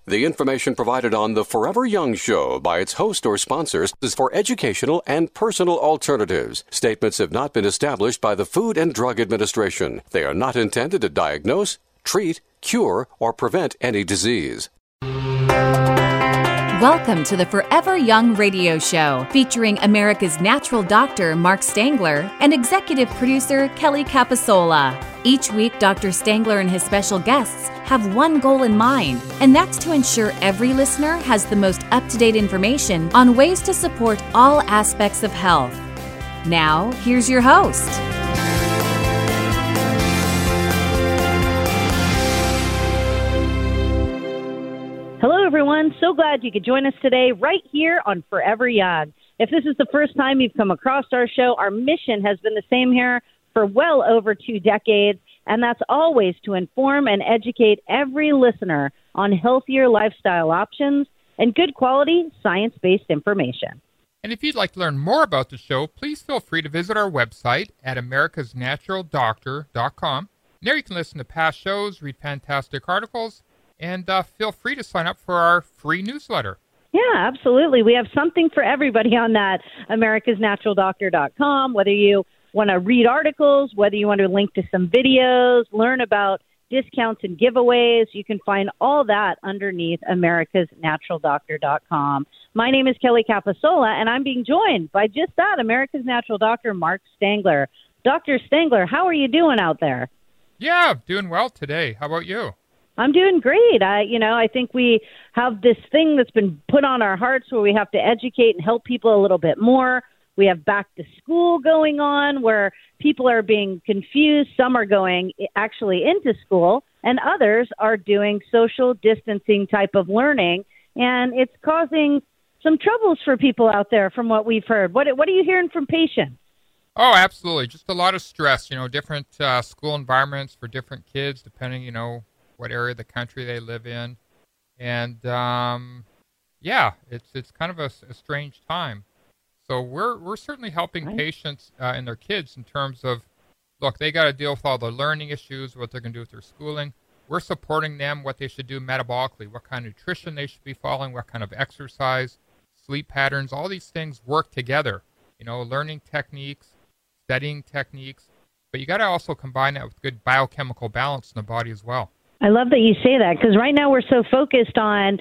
The information provided on the Forever Young Show by its host or sponsors is for educational and personal alternatives. Statements have not been established by the Food and Drug Administration. They are not intended to diagnose, treat, cure, or prevent any disease. Welcome to the Forever Young radio show, featuring America's natural doctor, Mark Stangler, and executive producer, Kelly Capasola. Each week, Dr. Stangler and his special guests have one goal in mind, and that's to ensure every listener has the most up-to-date information on ways to support all aspects of health. Now, here's your host. Hello, everyone. So glad you could join us today right here on Forever Young. If this is the first time you've come across our show, our mission has been the same here for well over 2 decades, and that's always to inform and educate every listener on healthier lifestyle options and good quality science-based information. And if you'd like to learn more about the show, please feel free to visit our website at americasnaturaldoctor.com. There you can listen to past shows, read fantastic articles, and feel free to sign up for our free newsletter. Yeah, absolutely. We have something for everybody on that, americasnaturaldoctor.com, whether you want to read articles, whether you want to link to some videos, learn about discounts and giveaways. You can find all that underneath americasnaturaldoctor.com. My name is Kelly Capasola, and I'm being joined by just that, America's Natural Doctor, Mark Stangler. Dr. Stangler, how are you doing out there? Yeah, doing well today. How about you? I'm doing great. I think we have this thing that's been put on our hearts where we have to educate and help people a little bit more. We have back to school going on where people are being confused. Some are going actually into school and others are doing social distancing type of learning. And it's causing some troubles for people out there from what we've heard. What are you hearing from patients? Oh, absolutely. Just a lot of stress, different school environments for different kids, depending, what area of the country they live in. And, it's kind of a strange time. So we're certainly helping patients and their kids in terms of, look, they got to deal with all the learning issues, what they're going to do with their schooling. We're supporting them, what they should do metabolically, what kind of nutrition they should be following, what kind of exercise, sleep patterns, all these things work together. Learning techniques, studying techniques, but you got to also combine that with good biochemical balance in the body as well. I love that you say that because right now we're so focused on,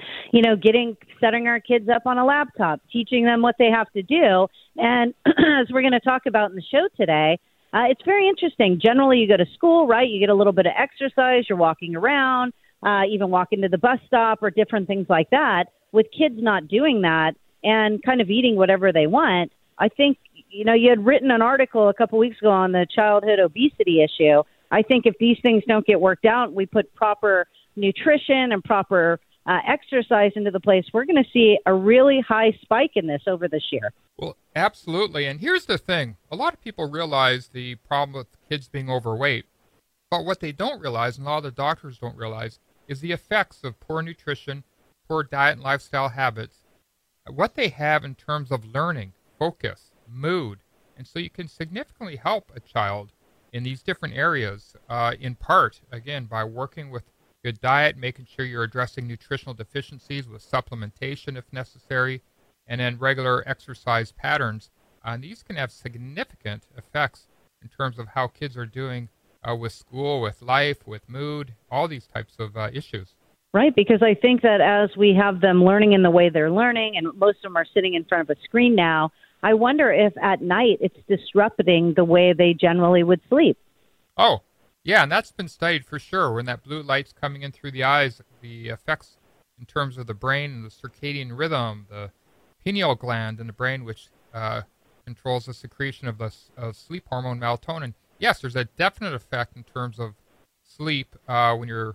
setting our kids up on a laptop, teaching them what they have to do. And as we're going to talk about in the show today, it's very interesting. Generally, you go to school, right? You get a little bit of exercise. You're walking around, even walking to the bus stop or different things like that. With kids not doing that and kind of eating whatever they want, I think, you had written an article a couple weeks ago on the childhood obesity issue. I think if these things don't get worked out, we put proper nutrition and proper exercise into the place, we're going to see a really high spike in this over this year. Well, absolutely. And here's the thing. A lot of people realize the problem with kids being overweight. But what they don't realize, and a lot of the doctors don't realize, is the effects of poor nutrition, poor diet and lifestyle habits, what they have in terms of learning, focus, mood. And so you can significantly help a child in these different areas, in part, again, by working with good diet, making sure you're addressing nutritional deficiencies with supplementation if necessary, and then regular exercise patterns. And these can have significant effects in terms of how kids are doing with school, with life, with mood, all these types of issues. Right, because I think that as we have them learning in the way they're learning, and most of them are sitting in front of a screen now, I wonder if at night it's disrupting the way they generally would sleep. Oh, yeah, and that's been studied for sure. When that blue light's coming in through the eyes, the effects in terms of the brain and the circadian rhythm, the pineal gland in the brain, which controls the secretion of the sleep hormone melatonin. Yes, there's a definite effect in terms of sleep when you're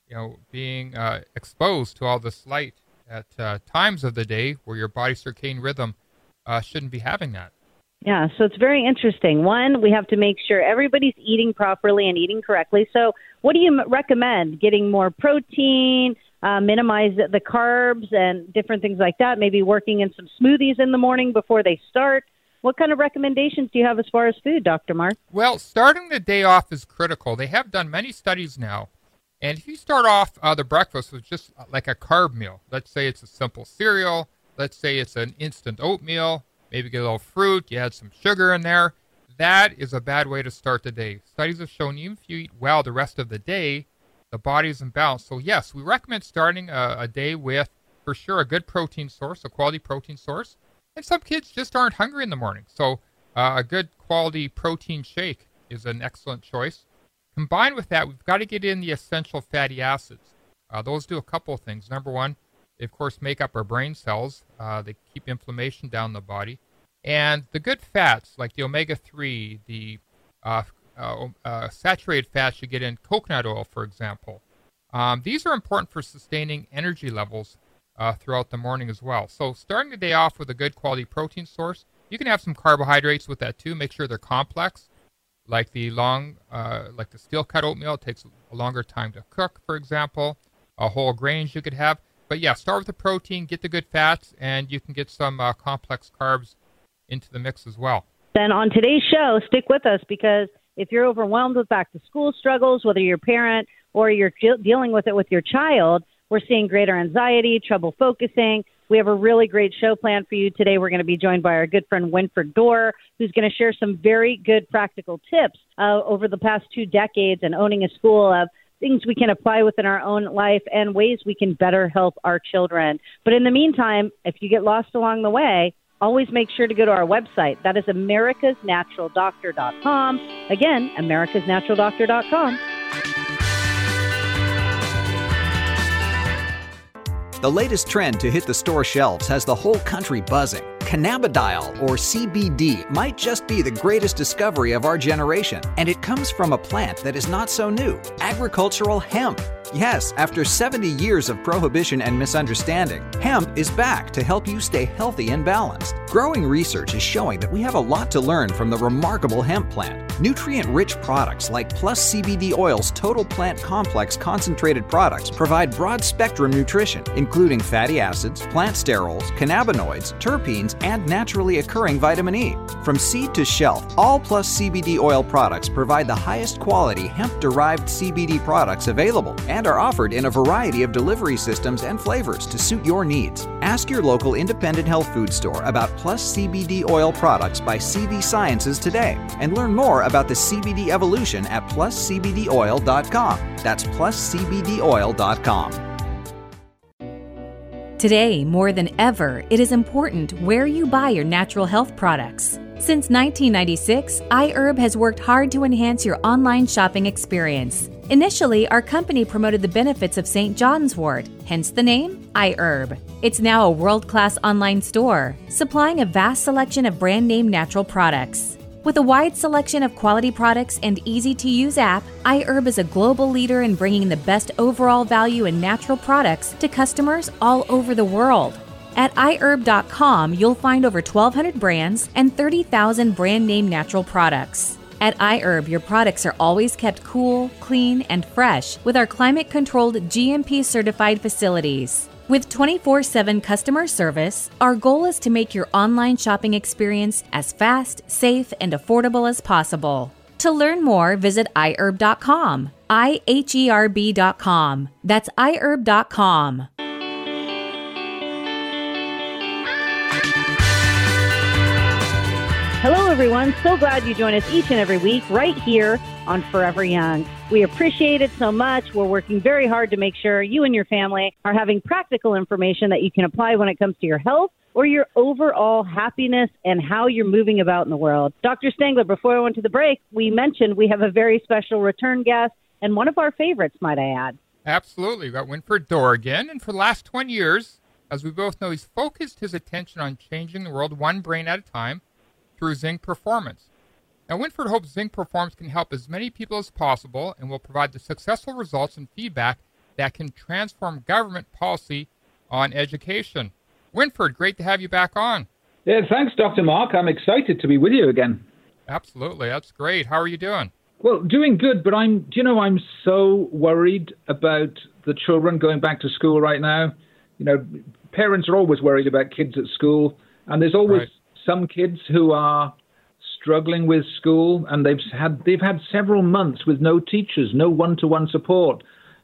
being exposed to all this light at times of the day where your body's circadian rhythm shouldn't be having that. Yeah, so it's very interesting. One, we have to make sure everybody's eating properly and eating correctly. So what do you recommend? Getting more protein, minimize the carbs and different things like that, maybe working in some smoothies in the morning before they start. What kind of recommendations do you have as far as food, Dr. Mark? Well, starting the day off is critical. They have done many studies now, And if you start off the breakfast with just like a carb meal, let's say it's a simple cereal, let's say it's an instant oatmeal, maybe get a little fruit, you add some sugar in there, that is a bad way to start the day. Studies have shown even if you eat well the rest of the day, the body's in balance. So yes, we recommend starting a day with, for sure, a good protein source, a quality protein source. And some kids just aren't hungry in the morning. So a good quality protein shake is an excellent choice. Combined with that, we've got to get in the essential fatty acids. Those do a couple of things. Number one, they, of course, make up our brain cells. They keep inflammation down in the body. And the good fats, like the omega-3, the saturated fats you get in coconut oil, for example, these are important for sustaining energy levels throughout the morning as well. So starting the day off with a good quality protein source, you can have some carbohydrates with that too. Make sure they're complex. Like the steel cut oatmeal, it takes a longer time to cook, for example. Whole grains you could have. But yeah, start with the protein, get the good fats, and you can get some complex carbs into the mix as well. Then on today's show, stick with us, because if you're overwhelmed with back-to-school struggles, whether you're a parent or you're dealing with it with your child, we're seeing greater anxiety, trouble focusing. We have a really great show planned for you today. We're going to be joined by our good friend Winfred Dorr, who's going to share some very good practical tips over the past 2 decades and owning a school of things we can apply within our own life and ways we can better help our children. But in the meantime, if you get lost along the way, always make sure to go to our website. That is americasnaturaldoctor.com. Again, americasnaturaldoctor.com. The latest trend to hit the store shelves has the whole country buzzing. Cannabidiol, or CBD, might just be the greatest discovery of our generation, and it comes from a plant that is not so new, agricultural hemp. Yes, after 70 years of prohibition and misunderstanding, hemp is back to help you stay healthy and balanced. Growing research is showing that we have a lot to learn from the remarkable hemp plant. Nutrient-rich products like Plus CBD Oil's Total Plant Complex concentrated products provide broad-spectrum nutrition, including fatty acids, plant sterols, cannabinoids, terpenes, and naturally occurring vitamin E. From seed to shelf, all Plus CBD Oil products provide the highest quality hemp-derived CBD products available and are offered in a variety of delivery systems and flavors to suit your needs. Ask your local independent health food store about Plus CBD Oil products by CV Sciences today and learn more about the CBD evolution at pluscbdoil.com. That's pluscbdoil.com. Today, more than ever, it is important where you buy your natural health products. Since 1996, iHerb has worked hard to enhance your online shopping experience. Initially, our company promoted the benefits of St. John's wort, hence the name iHerb. It's now a world-class online store, supplying a vast selection of brand-name natural products. With a wide selection of quality products and easy-to-use app, iHerb is a global leader in bringing the best overall value in natural products to customers all over the world. At iHerb.com, you'll find over 1,200 brands and 30,000 brand-name natural products. At iHerb, your products are always kept cool, clean, and fresh with our climate-controlled GMP-certified facilities. With 24/7 customer service, our goal is to make your online shopping experience as fast, safe, and affordable as possible. To learn more, visit iHerb.com. IHERB.com. That's iHerb.com. Hello, everyone. So glad you join us each and every week right here on Forever Young. We appreciate it so much. We're working very hard to make sure you and your family are having practical information that you can apply when it comes to your health or your overall happiness and how you're moving about in the world. Dr. Stangler, before I went to the break, we mentioned we have a very special return guest and one of our favorites, might I add. Absolutely. We've got Winfred Dorr again. And for the last 20 years, as we both know, he's focused his attention on changing the world one brain at a time through Zinc Performance. Now, Winfred hopes Zinc Performance can help as many people as possible and will provide the successful results and feedback that can transform government policy on education. Winfred, great to have you back on. Yeah, thanks, Dr. Mark. I'm excited to be with you again. Absolutely. That's great. How are you doing? Well, doing good, but I'm so worried about the children going back to school right now. You know, parents are always worried about kids at school, and there's always some kids who are struggling with school, and they've had several months with no teachers, no one-to-one support.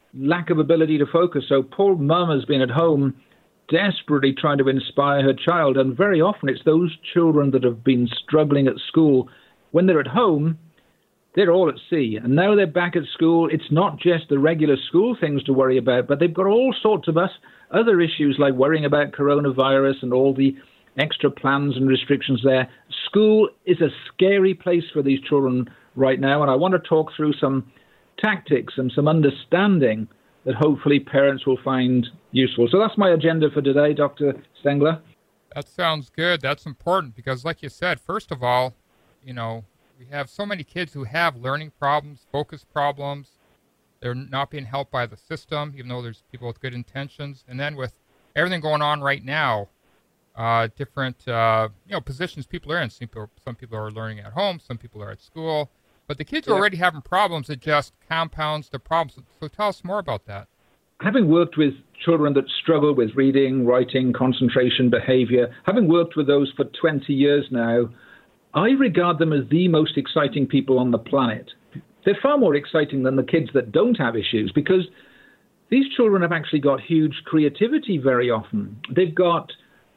lack of ability to focus. So poor mum has been at home desperately trying to inspire her child. And very often it's those children that have been struggling at school. When they're at home, they're all at sea. And now they're back at school. It's not just the regular school things to worry about, but they've got all sorts of other issues like worrying about coronavirus and all the extra plans and restrictions there. School is a scary place for these children right now. And I want to talk through some tactics and some understanding that hopefully parents will find useful. So that's my agenda for today, Dr. Stengler. That sounds good. That's important because, like you said, first of all, we have so many kids who have learning problems, focus problems. They're not being helped by the system, even though there's people with good intentions. And then with everything going on right now, different positions people are in. Some people are learning at home, some people are at school. But the kids are already having problems. It just compounds the problems. So tell us more about that. Having worked with children that struggle with reading, writing, concentration, behavior, having worked with those for 20 years now, I regard them as the most exciting people on the planet. They're far more exciting than the kids that don't have issues because these children have actually got huge creativity very often. They've got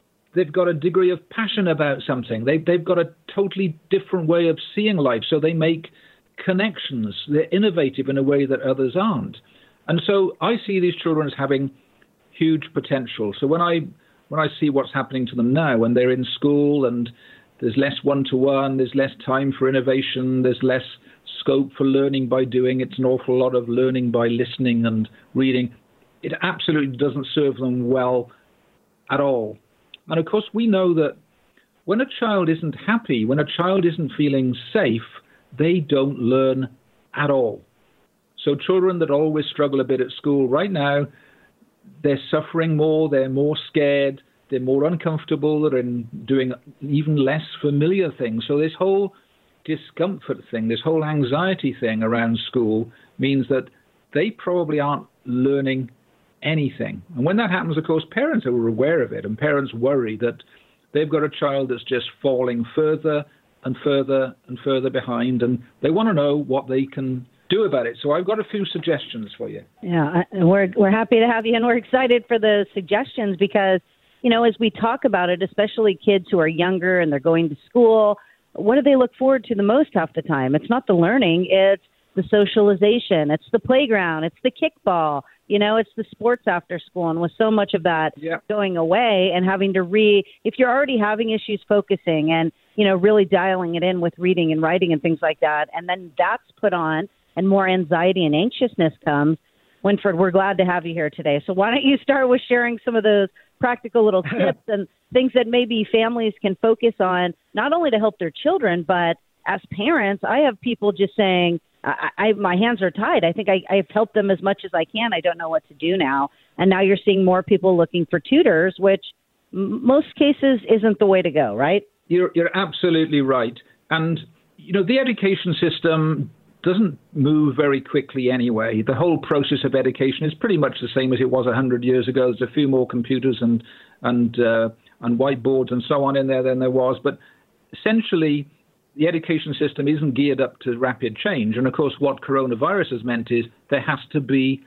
a degree of passion about something. They've got a totally different way of seeing life. So they make connections. They're innovative in a way that others aren't. And so I see these children as having huge potential. So when I see what's happening to them now, when they're in school and there's less one-to-one, there's less time for innovation, there's less scope for learning by doing, it's an awful lot of learning by listening and reading. It absolutely doesn't serve them well at all. And of course, we know that when a child isn't happy, when a child isn't feeling safe, they don't learn at all. So children that always struggle a bit at school right now, they're suffering more, they're more scared, they're more uncomfortable, they're doing even less familiar things. So this whole discomfort thing, this whole anxiety thing around school means that they probably aren't learning anything. And when that happens, of course, parents are aware of it, and parents worry that they've got a child that's just falling further and further and further behind, and they want to know what they can do about it. So I've got a few suggestions for you. Yeah, we're happy to have you, and we're excited for the suggestions because, as we talk about it, especially kids who are younger and they're going to school, what do they look forward to the most half the time? It's not the learning, it's the socialization, it's the playground, it's the kickball, it's the sports after school. And with so much of that going away and having to if you're already having issues focusing and, really dialing it in with reading and writing and things like that, and then that's put on and more anxiety and anxiousness comes, Winfred, we're glad to have you here today. So why don't you start with sharing some of those practical little tips and things that maybe families can focus on, not only to help their children, but as parents, I have people just saying, my hands are tied. I think I've helped them as much as I can. I don't know what to do now. And now you're seeing more people looking for tutors, which most cases isn't the way to go, right? You're absolutely right. And, the education system doesn't move very quickly anyway. The whole process of education is pretty much the same as it was 100 years ago. There's a few more computers and whiteboards and so on in there than there was. But essentially, the education system isn't geared up to rapid change. And of course, what coronavirus has meant is there has to be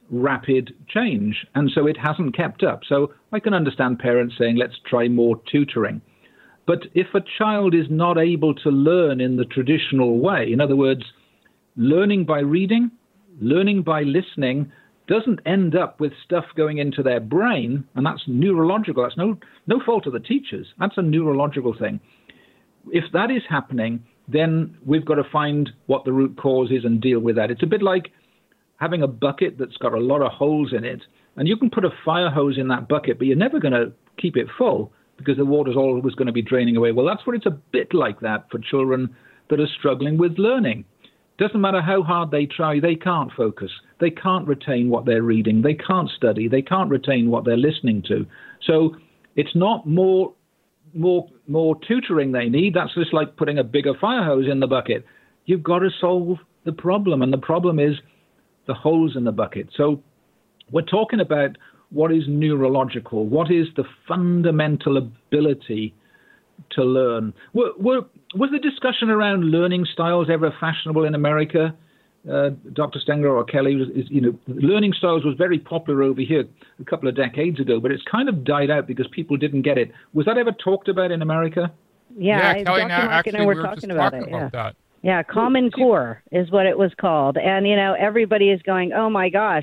rapid change. And so it hasn't kept up. So I can understand parents saying, let's try more tutoring. But if a child is not able to learn in the traditional way, in other words, learning by reading, learning by listening, doesn't end up with stuff going into their brain, and that's neurological. That's no fault of the teachers. That's a neurological thing. If that is happening, then we've got to find what the root cause is and deal with that. It's a bit like having a bucket that's got a lot of holes in it, and you can put a fire hose in that bucket, but you're never going to keep it full because the water's always going to be draining away. Well, that's what it's a bit like that for children that are struggling with learning. Doesn't matter how hard they try, they can't focus. They can't retain what they're reading. They can't study. They can't retain what they're listening to. So it's not more tutoring they need. That's just like putting a bigger fire hose in the bucket. You've got to solve the problem, and the problem is the holes in the bucket. So we're talking about what is neurological, what is the fundamental ability to learn. Was the discussion around learning styles ever fashionable in America? Dr. Stengler or Kelly, learning styles was very popular over here a couple of decades ago, but it's kind of died out because people didn't get it. Was that ever talked about in America? Yeah, Kelly Dr. Mark and I were talking about it. That. Yeah, Common Core is what it was called. And, everybody is going, oh, my gosh,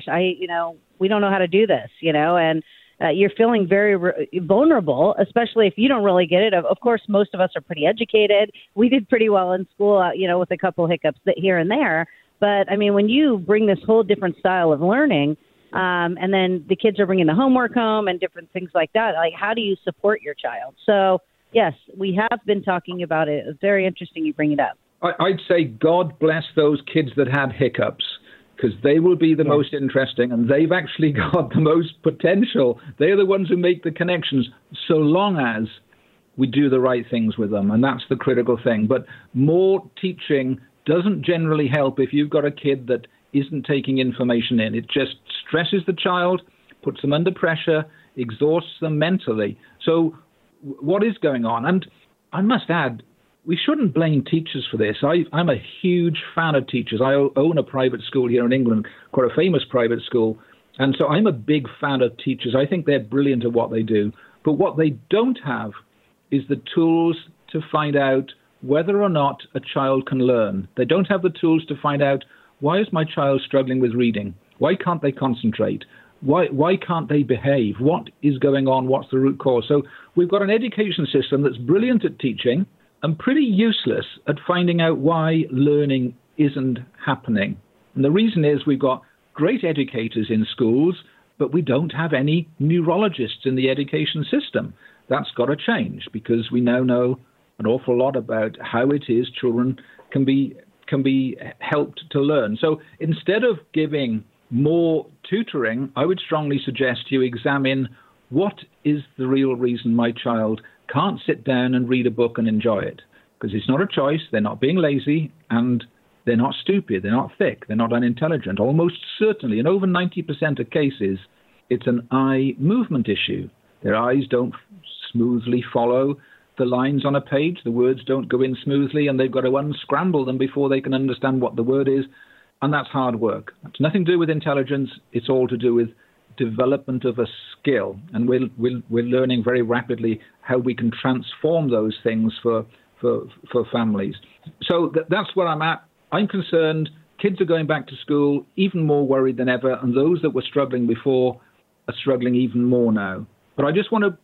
we don't know how to do this, and you're feeling very vulnerable, especially if you don't really get it. Of course, most of us are pretty educated. We did pretty well in school, with a couple hiccups here and there. But, when you bring this whole different style of learning, and then the kids are bringing the homework home and different things like that, like how do you support your child? So, yes, we have been talking about it. It's very interesting you bring it up. I'd say God bless those kids that had hiccups, because they will be the most interesting, and they've actually got the most potential. They're the ones who make the connections, so long as we do the right things with them, and that's the critical thing. But more teaching doesn't generally help if you've got a kid that isn't taking information in. It just stresses the child, puts them under pressure, exhausts them mentally. So what is going on? And I must add, we shouldn't blame teachers for this. I'm a huge fan of teachers. I own a private school here in England, quite a famous private school. And so I'm a big fan of teachers. I think they're brilliant at what they do. But what they don't have is the tools to find out whether or not a child can learn. They don't have the tools to find out, why is my child struggling with reading? Why can't they concentrate? Why can't they behave? What is going on? What's the root cause? So we've got an education system that's brilliant at teaching and pretty useless at finding out why learning isn't happening. And the reason is we've got great educators in schools, but we don't have any neurologists in the education system. That's got to change, because we now know an awful lot about how it is children can be helped to learn. So instead of giving more tutoring, I would strongly suggest you examine what is the real reason my child can't sit down and read a book and enjoy it. Because it's not a choice, they're not being lazy, and they're not stupid, they're not thick, they're not unintelligent. Almost certainly, in over 90% of cases, it's an eye movement issue. Their eyes don't smoothly follow the lines on a page, the words don't go in smoothly, and they've got to unscramble them before they can understand what the word is, and that's hard work. It's nothing to do with intelligence, it's all to do with development of a skill, and we're learning very rapidly how we can transform those things for families. So that's where I'm at. I'm concerned kids are going back to school even more worried than ever, and those that were struggling before are struggling even more now. But I just want to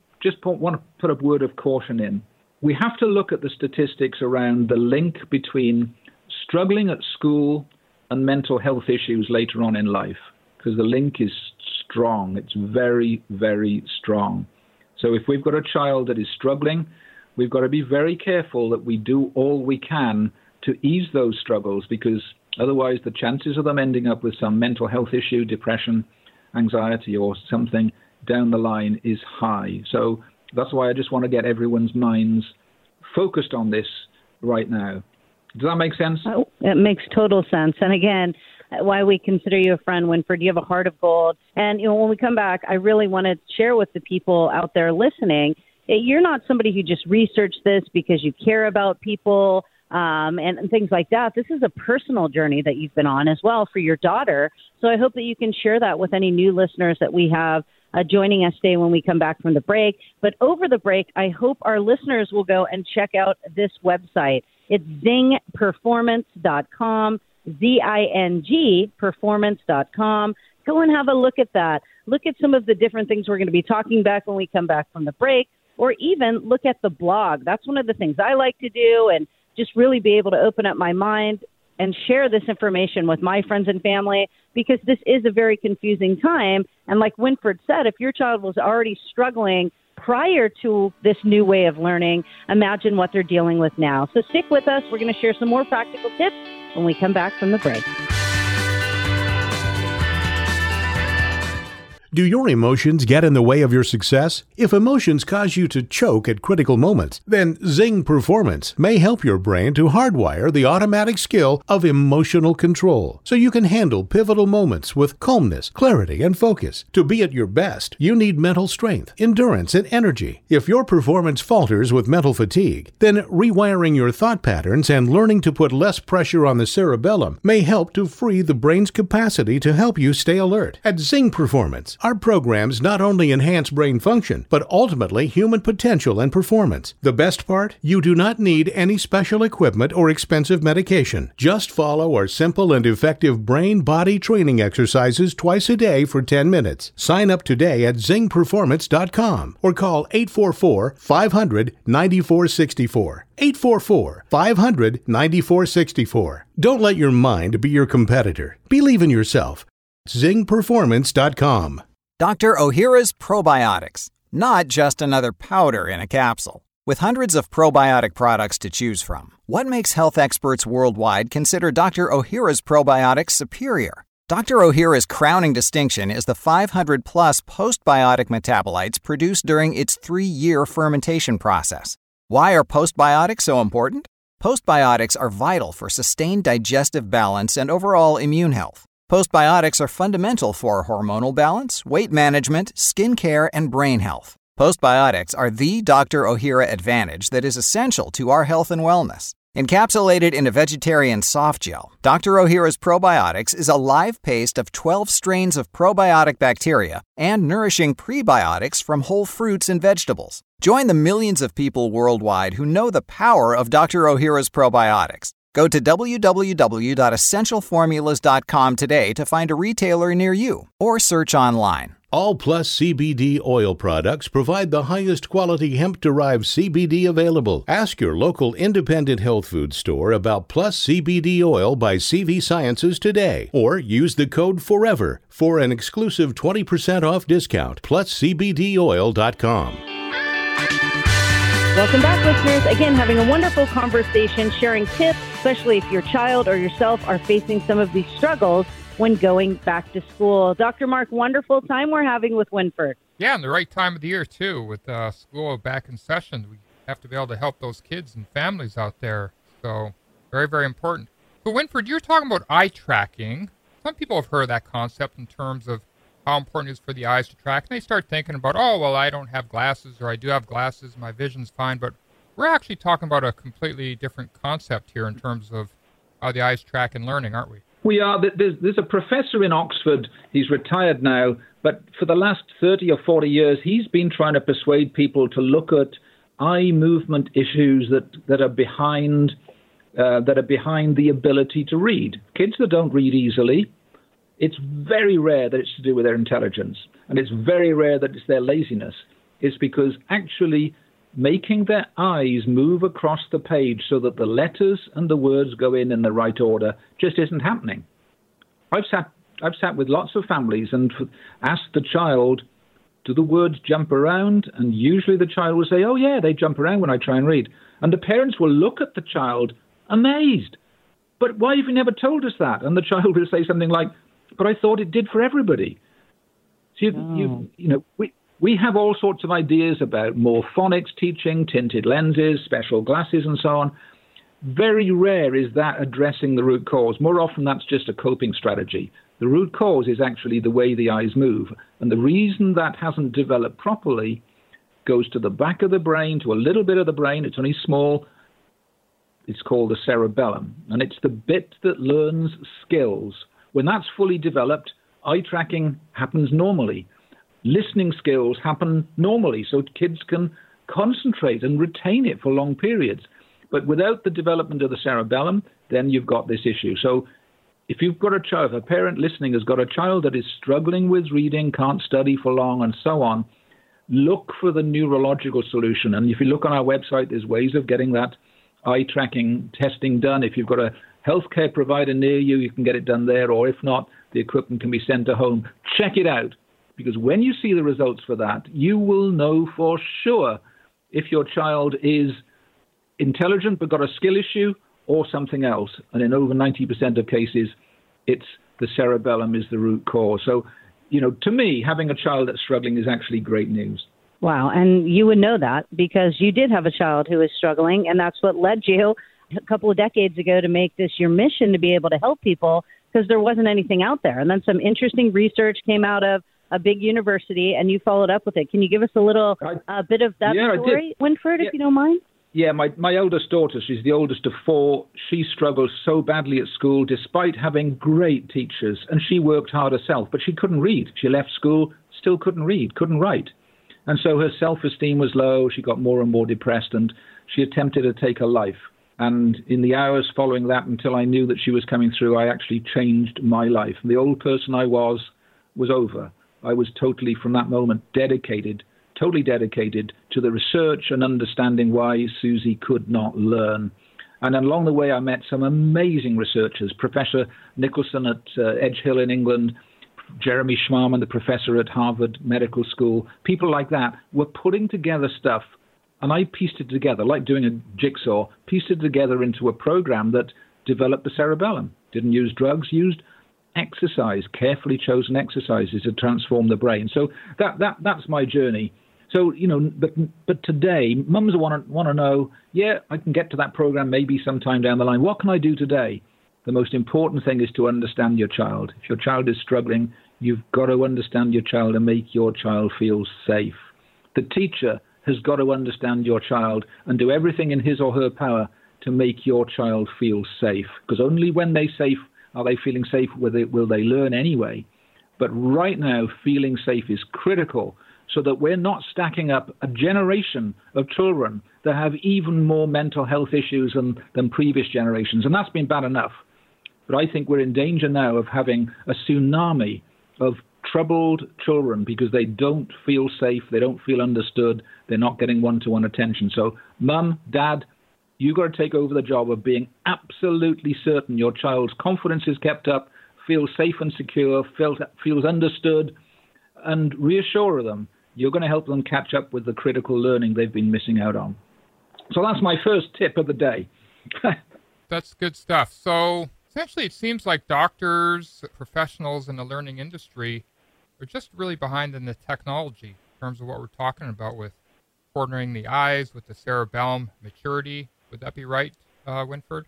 put a word of caution in. We have to look at the statistics around the link between struggling at school and mental health issues later on in life, because the link is strong. It's very, very strong. So if we've got a child that is struggling, we've got to be very careful that we do all we can to ease those struggles, because otherwise the chances of them ending up with some mental health issue, depression, anxiety, or something down the line is high. So that's why I just want to get everyone's minds focused on this right now. Does that make sense? Oh, it makes total sense. And again, why we consider you a friend, Winford. You have a heart of gold. And, when we come back, I really want to share with the people out there listening, you're not somebody who just researched this because you care about people and things like that. This is a personal journey that you've been on as well for your daughter. So I hope that you can share that with any new listeners that we have joining us today when we come back from the break. But over the break, I hope our listeners will go and check out this website. It's zingperformance.com, ZING performance.com. Go and have a look at that. Look at some of the different things we're going to be talking about when we come back from the break, or even look at the blog. That's one of the things I like to do, and just really be able to open up my mind and share this information with my friends and family, because this is a very confusing time. And like Winford said, if your child was already struggling prior to this new way of learning, imagine what they're dealing with now. So stick with us. We're going to share some more practical tips when we come back from the break. Do your emotions get in the way of your success? If emotions cause you to choke at critical moments, then Zing Performance may help your brain to hardwire the automatic skill of emotional control so you can handle pivotal moments with calmness, clarity, and focus. To be at your best, you need mental strength, endurance, and energy. If your performance falters with mental fatigue, then rewiring your thought patterns and learning to put less pressure on the cerebellum may help to free the brain's capacity to help you stay alert. At Zing Performance, our programs not only enhance brain function, but ultimately human potential and performance. The best part? You do not need any special equipment or expensive medication. Just follow our simple and effective brain-body training exercises twice a day for 10 minutes. Sign up today at zingperformance.com or call 844-500-9464. 844-500-9464. Don't let your mind be your competitor. Believe in yourself. zingperformance.com. Dr. Ohhira's Probiotics, not just another powder in a capsule. With hundreds of probiotic products to choose from, what makes health experts worldwide consider Dr. Ohhira's Probiotics superior? Dr. Ohhira's crowning distinction is the 500-plus postbiotic metabolites produced during its 3-year fermentation process. Why are postbiotics so important? Postbiotics are vital for sustained digestive balance and overall immune health. Postbiotics are fundamental for hormonal balance, weight management, skin care, and brain health. Postbiotics are the Dr. Ohhira advantage that is essential to our health and wellness. Encapsulated in a vegetarian soft gel, Dr. Ohhira's Probiotics is a live paste of 12 strains of probiotic bacteria and nourishing prebiotics from whole fruits and vegetables. Join the millions of people worldwide who know the power of Dr. Ohhira's Probiotics. Go to www.essentialformulas.com today to find a retailer near you or search online. All Plus CBD oil products provide the highest quality hemp-derived CBD available. Ask your local independent health food store about Plus CBD oil by CV Sciences today, or use the code FOREVER for an exclusive 20% off discount. PlusCBDOil.com. Welcome back, listeners. Again, having a wonderful conversation, sharing tips, especially if your child or yourself are facing some of these struggles when going back to school. Dr. Mark, wonderful time we're having with Winford. Yeah, and the right time of the year, too, with school back in session. We have to be able to help those kids and families out there. So very, very important. But Winford, you're talking about eye tracking. Some people have heard that concept in terms of how important it is for the eyes to track. And they start thinking about, oh, well, I don't have glasses, or I do have glasses, my vision's fine. But we're actually talking about a completely different concept here in terms of how the eyes track and learning, aren't we? We are. There's a professor in Oxford. He's retired now, but for the last 30 or 40 years, he's been trying to persuade people to look at eye movement issues that are behind the ability to read. Kids that don't read easily, it's very rare that it's to do with their intelligence, and it's very rare that it's their laziness. It's because actually making their eyes move across the page so that the letters and the words go in the right order just isn't happening. I've sat with lots of families and asked the child, do the words jump around? And usually the child will say, oh yeah, they jump around when I try and read. And the parents will look at the child amazed. But why have you never told us that? And the child will say something like, but I thought it did for everybody. So we have all sorts of ideas about more phonics teaching, tinted lenses, special glasses, and so on. Very rare is that addressing the root cause. More often, that's just a coping strategy. The root cause is actually the way the eyes move. And the reason that hasn't developed properly goes to the back of the brain, to a little bit of the brain. It's only small. It's called the cerebellum. And it's the bit that learns skills. When that's fully developed, eye tracking happens normally. Listening skills happen normally, so kids can concentrate and retain it for long periods. But without the development of the cerebellum, then you've got this issue. So if you've got a child, if a parent listening has got a child that is struggling with reading, can't study for long, and so on, look for the neurological solution. And if you look on our website, there's ways of getting that eye tracking testing done. If you've got a healthcare provider near you, you can get it done there, or if not, the equipment can be sent to home. Check it out. Because when you see the results for that, you will know for sure if your child is intelligent but got a skill issue or something else. And in over 90% of cases, it's the cerebellum is the root cause. So, to me, having a child that's struggling is actually great news. Wow. And you would know that because you did have a child who was struggling, and that's what led you a couple of decades ago to make this your mission to be able to help people because there wasn't anything out there. And then some interesting research came out of a big university, and you followed up with it. Can you give us a little bit of that story, Winford, if you don't mind? Yeah, my eldest daughter, she's the oldest of four. She struggles so badly at school despite having great teachers, and she worked hard herself, but she couldn't read. She left school, still couldn't read, couldn't write. And so her self-esteem was low. She got more and more depressed, and she attempted to take her life. And in the hours following that, until I knew that she was coming through, I actually changed my life. The old person I was over. I was totally, from that moment, totally dedicated to the research and understanding why Susie could not learn. And along the way, I met some amazing researchers, Professor Nicholson at Edge Hill in England, Jeremy Schmarman, the professor at Harvard Medical School. People like that were putting together stuff, and I pieced it together, like doing a jigsaw, pieced it together into a program that developed the cerebellum. Didn't use drugs, used exercise, carefully chosen exercises to transform the brain. So that's my journey. So, but today, mums want to know, I can get to that program maybe sometime down the line. What can I do today? The most important thing is to understand your child. If your child is struggling, you've got to understand your child and make your child feel safe. The teacher has got to understand your child and do everything in his or her power to make your child feel safe. Because only when they're safe are they feeling safe, will they learn anyway. But right now, feeling safe is critical so that we're not stacking up a generation of children that have even more mental health issues than previous generations. And that's been bad enough. But I think we're in danger now of having a tsunami of troubled children because they don't feel safe, they don't feel understood, they're not getting one-to-one attention. So, Mum, Dad, you've got to take over the job of being absolutely certain your child's confidence is kept up, feels safe and secure, feels understood, and reassure them you're going to help them catch up with the critical learning they've been missing out on. So that's my first tip of the day. That's good stuff. So essentially, it seems like doctors, professionals in the learning industry are just really behind in the technology in terms of what we're talking about with cornering the eyes, with the cerebellum maturity. Would that be right, Winford?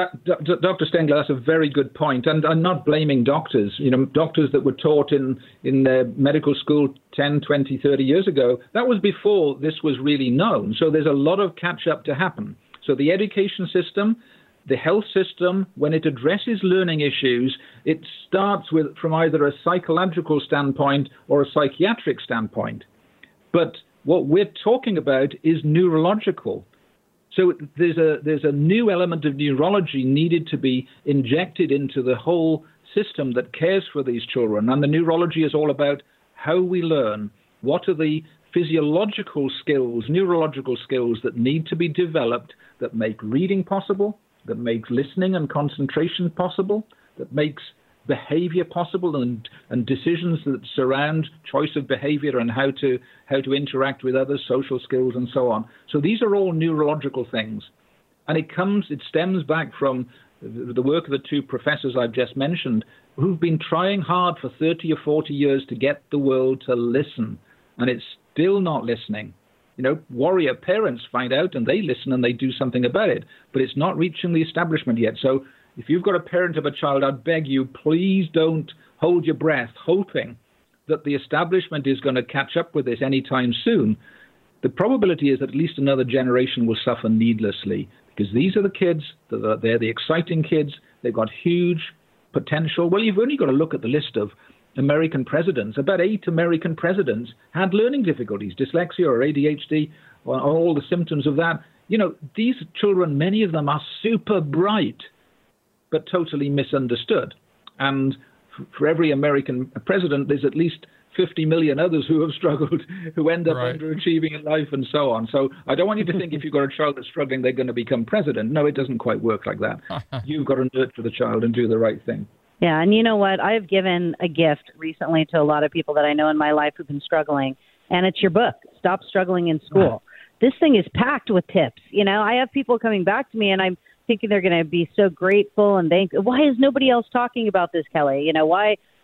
Dr. Stengler, that's a very good point. And I'm not blaming doctors. Doctors that were taught in medical school 10, 20, 30 years ago, that was before this was really known. So there's a lot of catch-up to happen. So the education system, the health system, when it addresses learning issues, it starts from either a psychological standpoint or a psychiatric standpoint. But what we're talking about is neurological. So there's a new element of neurology needed to be injected into the whole system that cares for these children. And the neurology is all about how we learn. What are the physiological skills, neurological skills that need to be developed that make reading possible, that makes listening and concentration possible, that makes behavior possible and decisions that surround choice of behavior and how to interact with others, social skills and so on. So these are all neurological things. And it stems back from the work of the two professors I've just mentioned, who've been trying hard for 30 or 40 years to get the world to listen. And it's still not listening. Warrior parents find out and they listen and they do something about it, but it's not reaching the establishment yet. So if you've got a parent of a child, I'd beg you, please don't hold your breath hoping that the establishment is going to catch up with this anytime soon. The probability is that at least another generation will suffer needlessly because these are the kids, they're the exciting kids, they've got huge potential. Well, you've only got to look at the list of American presidents. About 8 American presidents had learning difficulties, dyslexia or ADHD, or all the symptoms of that. These children, many of them are super bright, but totally misunderstood. And for every American president, there's at least 50 million others who have struggled, who end up underachieving in life and so on. So I don't want you to think if you've got a child that's struggling, they're going to become president. No, it doesn't quite work like that. You've got to nurture the child and do the right thing. Yeah, and you know what? I've given a gift recently to a lot of people that I know in my life who've been struggling, and it's your book, Stop Struggling in School. This thing is packed with tips. I have people coming back to me, and I'm thinking they're going to be so grateful and why is nobody else talking about this, Kelly? Why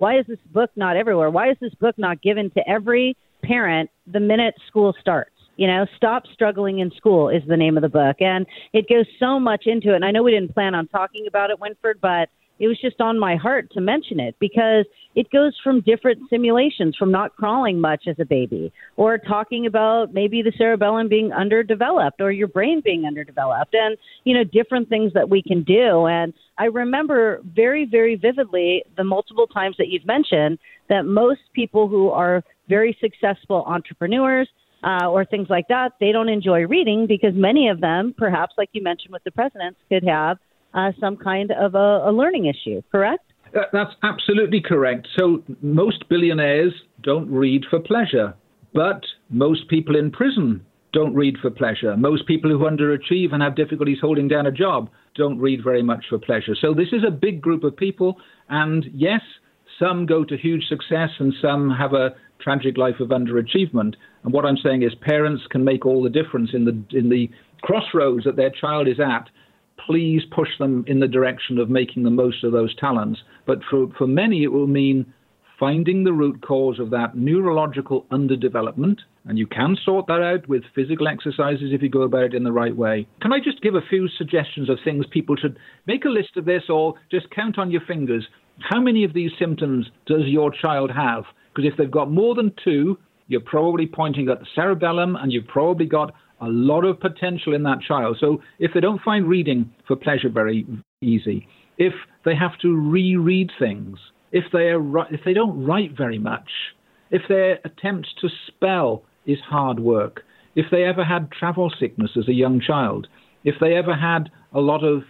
why is this book not everywhere? Why is this book not given to every parent the minute school starts? Stop Struggling in School is the name of the book. And it goes so much into it. And I know we didn't plan on talking about it, Winford, but it was just on my heart to mention it because it goes from different simulations, from not crawling much as a baby, or talking about maybe the cerebellum being underdeveloped or your brain being underdeveloped, and, different things that we can do. And I remember very, very vividly the multiple times that you've mentioned that most people who are very successful entrepreneurs or things like that, they don't enjoy reading because many of them, perhaps like you mentioned with the presidents, could have some kind of a learning issue, correct? That's absolutely correct. So most billionaires don't read for pleasure, but most people in prison don't read for pleasure. Most people who underachieve and have difficulties holding down a job don't read very much for pleasure. So this is a big group of people, and yes, some go to huge success and some have a tragic life of underachievement. And what I'm saying is parents can make all the difference in the crossroads that their child is at. Please push them in the direction of making the most of those talents. But for many, it will mean finding the root cause of that neurological underdevelopment. And you can sort that out with physical exercises if you go about it in the right way. Can I just give a few suggestions of things people should make a list of this, or just count on your fingers? How many of these symptoms does your child have? Because if they've got more than 2, you're probably pointing at the cerebellum, and you've probably got a lot of potential in that child. So if they don't find reading for pleasure very easy, if they have to reread things, if they don't write very much, if their attempt to spell is hard work, if they ever had travel sickness as a young child, if they ever had a lot of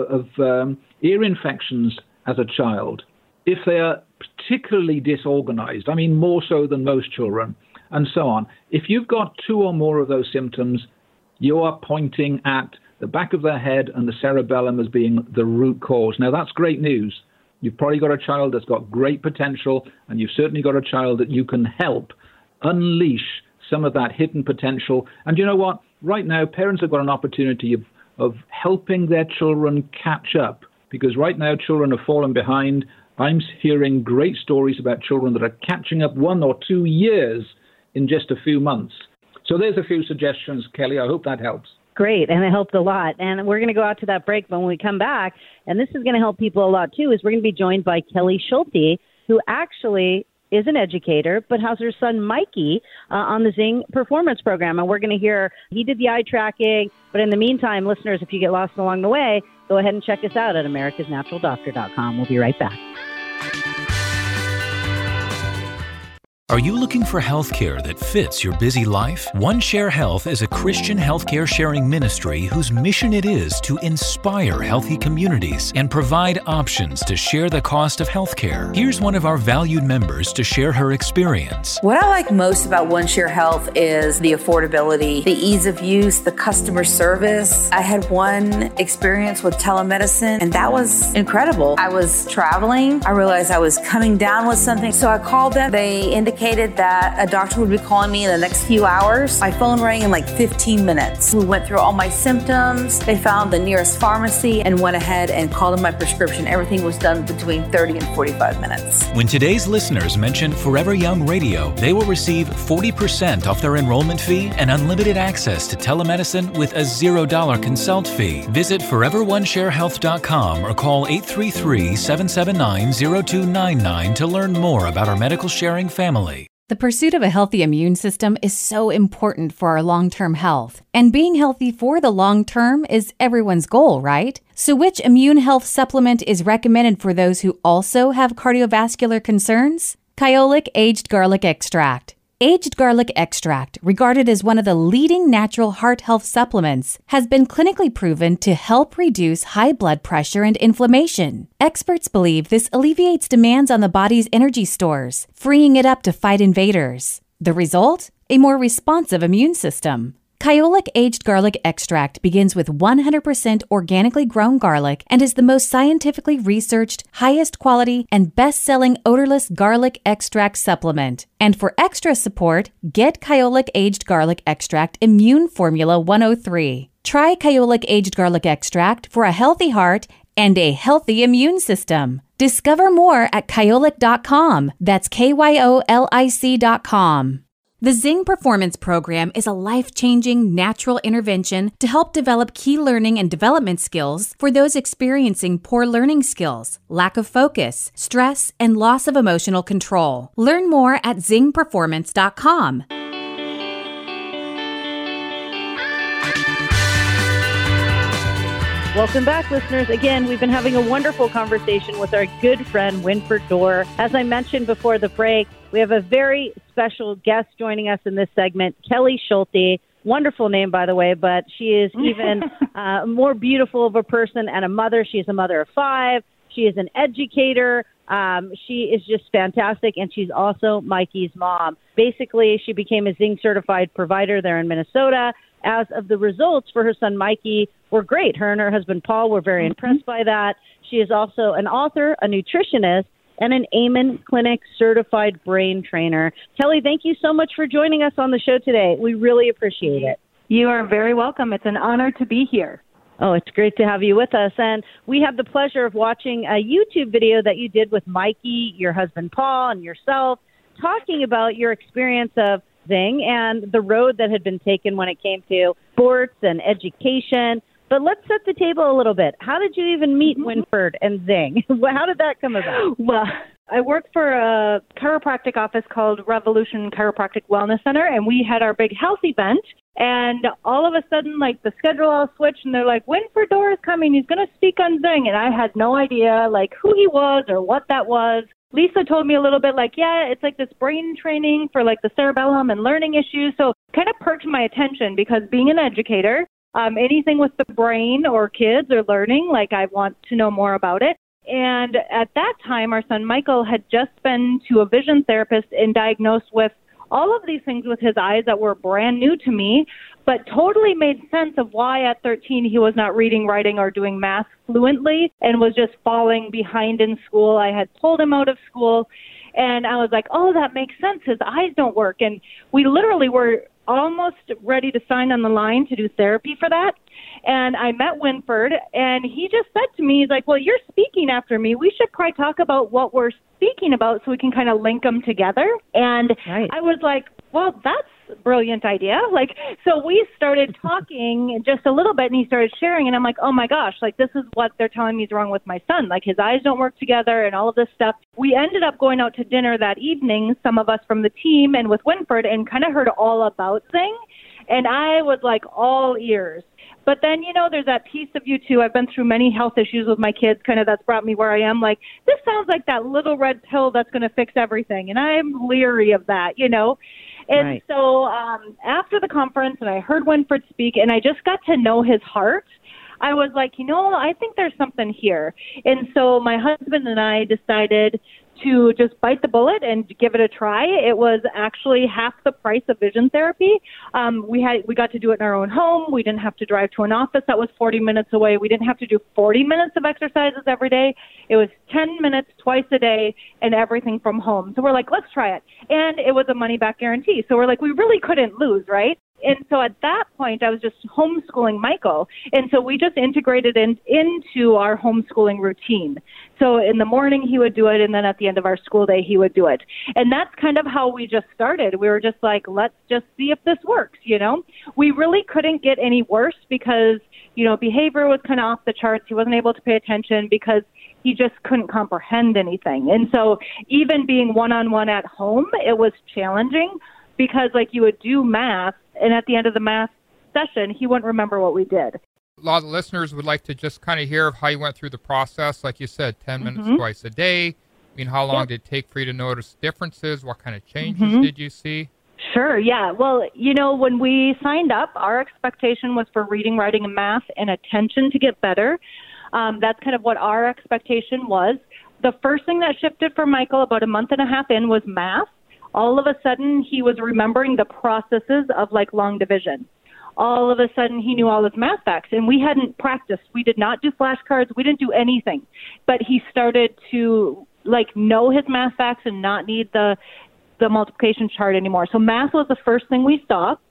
ear infections as a child, if they are particularly disorganized, I mean more so than most children, and so on. If you've got 2 or more of those symptoms, you are pointing at the back of their head and the cerebellum as being the root cause. Now, that's great news. You've probably got a child that's got great potential, and you've certainly got a child that you can help unleash some of that hidden potential. And you know what? Right now, parents have got an opportunity of helping their children catch up, because right now children have fallen behind. I'm hearing great stories about children that are catching up 1 or 2 years in just a few months. So there's a few suggestions, Kelly. I hope that helps. Great, and it helped a lot. And we're going to go out to that break, but when we come back, and this is going to help people a lot too, is we're going to be joined by Kelly Schulte, who actually is an educator, but has her son Mikey on the Zing Performance Program. And we're going to hear, he did the eye tracking, but in the meantime, listeners, if you get lost along the way, go ahead and check us out at americasnaturaldoctor.com. We'll be right back. Are you looking for healthcare that fits your busy life? OneShare Health is a Christian healthcare sharing ministry whose mission it is to inspire healthy communities and provide options to share the cost of healthcare. Here's one of our valued members to share her experience. What I like most about OneShare Health is the affordability, the ease of use, the customer service. I had one experience with telemedicine, and that was incredible. I was traveling. I realized I was coming down with something, so I called them. They indicated that a doctor would be calling me in the next few hours. My phone rang in like 15 minutes. We went through all my symptoms. They found the nearest pharmacy and went ahead and called in my prescription. Everything was done between 30 and 45 minutes. When today's listeners mention Forever Young Radio, they will receive 40% off their enrollment fee and unlimited access to telemedicine with a $0 consult fee. Visit foreveronesharehealth.com or call 833-779-0299 to learn more about our medical sharing family. The pursuit of a healthy immune system is so important for our long-term health. And being healthy for the long term is everyone's goal, right? So which immune health supplement is recommended for those who also have cardiovascular concerns? Kyolic Aged Garlic Extract. Aged garlic extract, regarded as one of the leading natural heart health supplements, has been clinically proven to help reduce high blood pressure and inflammation. Experts believe this alleviates demands on the body's energy stores, freeing it up to fight invaders. The result? A more responsive immune system. Kyolic Aged Garlic Extract begins with 100% organically grown garlic and is the most scientifically researched, highest quality, and best-selling odorless garlic extract supplement. And for extra support, get Kyolic Aged Garlic Extract Immune Formula 103. Try Kyolic Aged Garlic Extract for a healthy heart and a healthy immune system. Discover more at Kyolic.com. That's KYOLIC.com. The Zing Performance Program is a life-changing natural intervention to help develop key learning and development skills for those experiencing poor learning skills, lack of focus, stress, and loss of emotional control. Learn more at zingperformance.com. Welcome back, listeners. Again, we've been having a wonderful conversation with our good friend, Winford Dorr. As I mentioned before the break, we have a very special guest joining us in this segment, Kelly Schulte. Wonderful name, by the way, but she is even more beautiful of a person and a mother. She is a mother of 5. She is an educator. She is just fantastic, and she's also Mikey's mom. Basically, she became a Zing certified provider there in Minnesota. As of the results for her son Mikey were great. Her and her husband Paul were very impressed by that. She is also an author, a nutritionist, and an Amen Clinic certified brain trainer. Kelly, thank you so much for joining us on the show today. We really appreciate it. You are very welcome. It's an honor to be here. Oh, it's great to have you with us. And we have the pleasure of watching a YouTube video that you did with Mikey, your husband Paul, and yourself, talking about your experience of Zing and the road that had been taken when it came to sports and education. But let's set the table a little bit. How did you even meet Winford and Zing? How did that come about? Well, I worked for a chiropractic office called Revolution Chiropractic Wellness Center, and we had our big health event. And all of a sudden, like, the schedule all switched, and they're like, Winford Dorr is coming. He's going to speak on Zing. And I had no idea, like, who he was or what that was. Lisa told me a little bit, like, yeah, it's like this brain training for, like, the cerebellum and learning issues. So kind of perked my attention because being an educator, anything with the brain or kids or learning, like, I want to know more about it. And at that time, our son Michael had just been to a vision therapist and diagnosed with all of these things with his eyes that were brand new to me, but totally made sense of why at 13 he was not reading, writing, or doing math fluently and was just falling behind in school. I had pulled him out of school, and I was like, oh, that makes sense. His eyes don't work. And we literally were almost ready to sign on the line to do therapy for that. And I met Winford, and he just said to me, he's like, well, you're speaking after me. We should probably talk about what we're speaking about so we can kind of link them together. And right. I was like, well, that's a brilliant idea. Like, so we started talking just a little bit, and he started sharing, and I'm like, oh my gosh, like, this is what they're telling me is wrong with my son. Like, his eyes don't work together and all of this stuff. We ended up going out to dinner that evening, some of us from the team and with Winford, and kind of heard all about Zing. And I was like all ears. But then, you know, there's that piece of you too. I've been through many health issues with my kids, kind of that's brought me where I am. Like, this sounds like that little red pill that's going to fix everything. And I'm leery of that, you know. And right. So after the conference, and I heard Winford speak, and I just got to know his heart, I was like, you know, I think there's something here. And so my husband and I decided to just bite the bullet and give it a try. It was actually half the price of vision therapy. We got to do it in our own home. We didn't have to drive to an office that was 40 minutes away. We didn't have to do 40 minutes of exercises every day. It was 10 minutes twice a day and everything from home. So we're like, let's try it. And it was a money-back guarantee. So we're like, we really couldn't lose, right? And so at that point, I was just homeschooling Michael. And so we just integrated into our homeschooling routine. So in the morning, he would do it, and then at the end of our school day, he would do it. And that's kind of how we just started. We were just like, let's just see if this works, you know? We really couldn't get any worse because, you know, behavior was kind of off the charts. He wasn't able to pay attention because he just couldn't comprehend anything. And so even being one-on-one at home, it was challenging because, like, you would do math, and at the end of the math session, he wouldn't remember what we did. A lot of listeners would like to just kind of hear how you went through the process. Like you said, 10 minutes twice a day. I mean, how long did it take for you to notice differences? What kind of changes did you see? Sure, yeah. Well, you know, when we signed up, our expectation was for reading, writing, and math and attention to get better. That's kind of what our expectation was. The first thing that shifted for Michael about a month and a half in was math. All of a sudden, he was remembering the processes of, like, long division. All of a sudden, he knew all his math facts, and we hadn't practiced. We did not do flashcards. We didn't do anything. But he started to, like, know his math facts and not need the multiplication chart anymore. So math was the first thing we saw.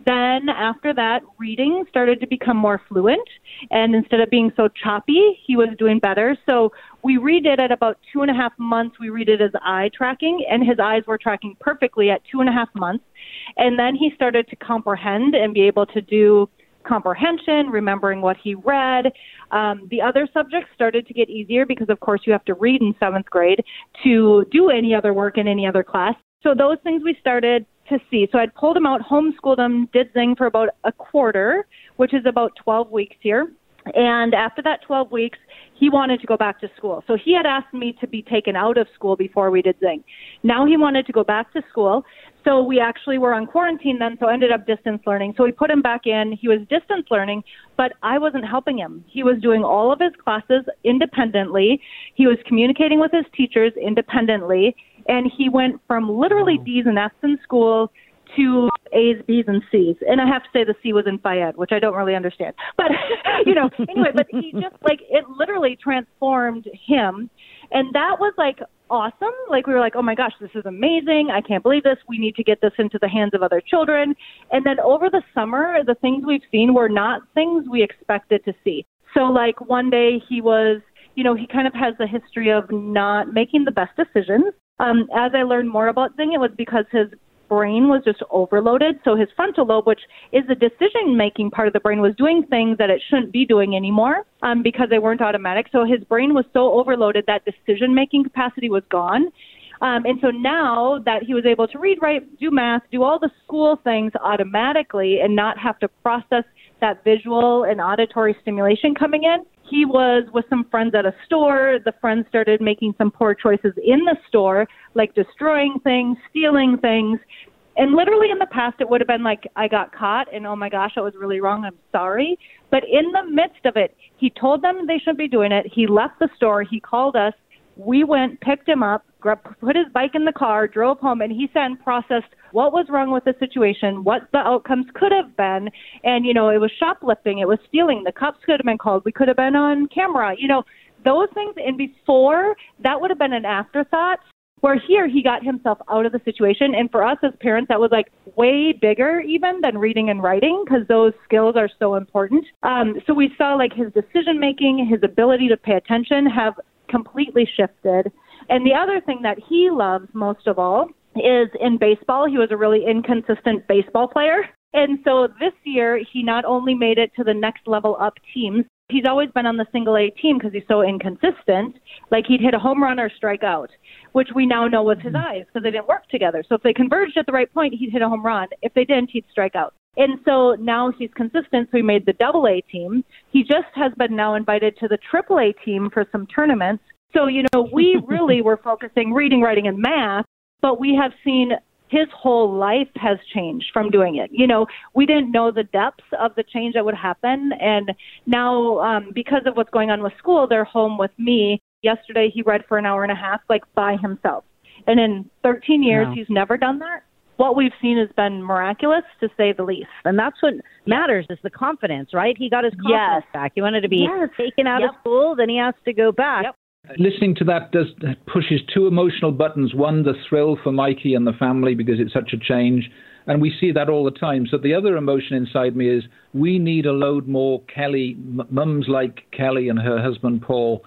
Then after that, reading started to become more fluent. And instead of being so choppy, he was doing better. So we redid at about 2.5 months. We redid his eye tracking, and his eyes were tracking perfectly at 2.5 months. And then he started to comprehend and be able to do comprehension, remembering what he read. The other subjects started to get easier because, of course, you have to read in 7th grade to do any other work in any other class. So those things we started to see. So I'd pulled him out, homeschooled him, did Zing for about a quarter, which is about 12 weeks here. And after that 12 weeks, he wanted to go back to school. So he had asked me to be taken out of school before we did Zing. Now he wanted to go back to school. So we actually were on quarantine then, so ended up distance learning. So we put him back in. He was distance learning, but I wasn't helping him. He was doing all of his classes independently. He was communicating with his teachers independently. And he went from literally D's and F's in school to A's, B's, and C's. And I have to say the C was in Phi-Ed, which I don't really understand. But, anyway, but he just, it literally transformed him. And that was, awesome. We were like, oh, my gosh, this is amazing. I can't believe this. We need to get this into the hands of other children. And then over the summer, the things we've seen were not things we expected to see. So, one day he was, he kind of has a history of not making the best decisions. As I learned more about Zing, it was because his brain was just overloaded. So his frontal lobe, which is the decision-making part of the brain, was doing things that it shouldn't be doing anymore because they weren't automatic. So his brain was so overloaded that decision-making capacity was gone. And so now that he was able to read, write, do math, do all the school things automatically and not have to process that visual and auditory stimulation coming in, he was with some friends at a store. The friends started making some poor choices in the store, like destroying things, stealing things. And literally in the past, it would have been like, I got caught and, oh my gosh, that was really wrong. I'm sorry. But in the midst of it, he told them they shouldn't be doing it. He left the store. He called us. We went, picked him up, put his bike in the car, drove home, and he sat and processed what was wrong with the situation, what the outcomes could have been. And, it was shoplifting, it was stealing, the cops could have been called, we could have been on camera, those things. And before, that would have been an afterthought, where here he got himself out of the situation. And for us as parents, that was way bigger even than reading and writing, because those skills are so important. So we saw his decision making, his ability to pay attention have completely shifted. And the other thing that he loves most of all is in baseball. He was a really inconsistent baseball player. And so this year, he not only made it to the next level up teams, he's always been on the single A team because he's so inconsistent. He'd hit a home run or strike out, which we now know was his eyes because they didn't work together. So if they converged at the right point, he'd hit a home run. If they didn't, he'd strike out. And so now he's consistent, so he made the double A team. He just has been now invited to the triple A team for some tournaments. So, we really were focusing reading, writing, and math, but we have seen his whole life has changed from doing it. We didn't know the depths of the change that would happen. And now, because of what's going on with school, they're home with me. Yesterday, he read for an hour and a half, by himself. And in 13 years, He's never done that. What we've seen has been miraculous, to say the least. And that's what matters, is the confidence, right? He got his confidence back. He wanted to be taken out of school, then he has to go back. Yep. Listening to that pushes two emotional buttons. One, the thrill for Mikey and the family because it's such a change. And we see that all the time. So the other emotion inside me is we need a load more Kelly, mums like Kelly and her husband Paul,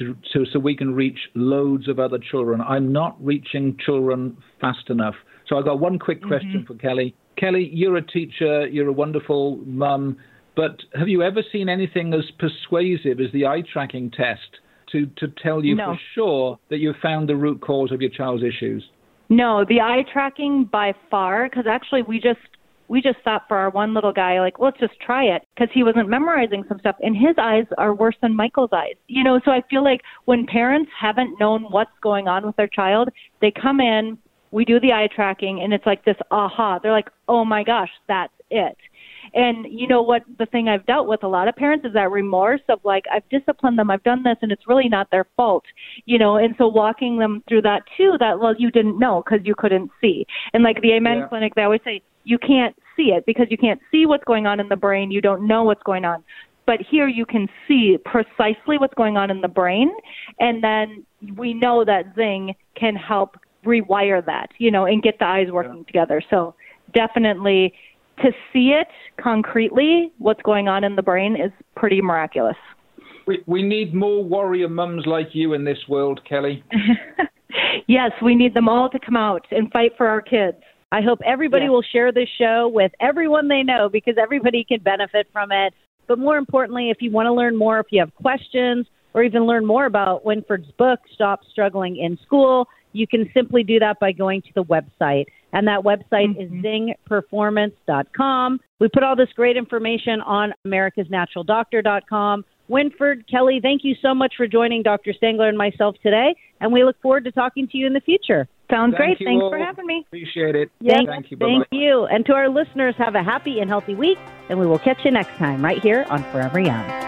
so we can reach loads of other children. I'm not reaching children fast enough. So I got one quick question for Kelly. Kelly, you're a teacher, you're a wonderful mum, but have you ever seen anything as persuasive as the eye tracking test to tell you for sure that you've found the root cause of your child's issues? No, the eye tracking by far, because actually we just thought for our one little guy, let's just try it, because he wasn't memorizing some stuff, and his eyes are worse than Michael's eyes. So I feel like when parents haven't known what's going on with their child, they come in, we do the eye tracking, and it's like this aha. They're like, oh my gosh, that's it. And what the thing I've dealt with a lot of parents is that remorse of I've disciplined them, I've done this, and it's really not their fault, and so walking them through that too, you didn't know because you couldn't see. And the Amen Clinic, they always say, you can't see it because you can't see what's going on in the brain. You don't know what's going on. But here you can see precisely what's going on in the brain. And then we know that Zing can help rewire that, and get the eyes working together. So definitely to see it concretely, what's going on in the brain, is pretty miraculous. We need more warrior mums like you in this world, Kelly. Yes, we need them all to come out and fight for our kids. I hope everybody will share this show with everyone they know, because everybody can benefit from it. But more importantly, if you want to learn more, if you have questions, or even learn more about Winford's book, Stop Struggling in School, you can simply do that by going to the website. And that website is zingperformance.com. We put all this great information on americasnaturaldoctor.com. Winford, Kelly, thank you so much for joining Dr. Stangler and myself today, and we look forward to talking to you in the future. Sounds great. Thanks for having me. Appreciate it. Yes, thank you. Thank you. And to our listeners, have a happy and healthy week, and we will catch you next time right here on Forever Young.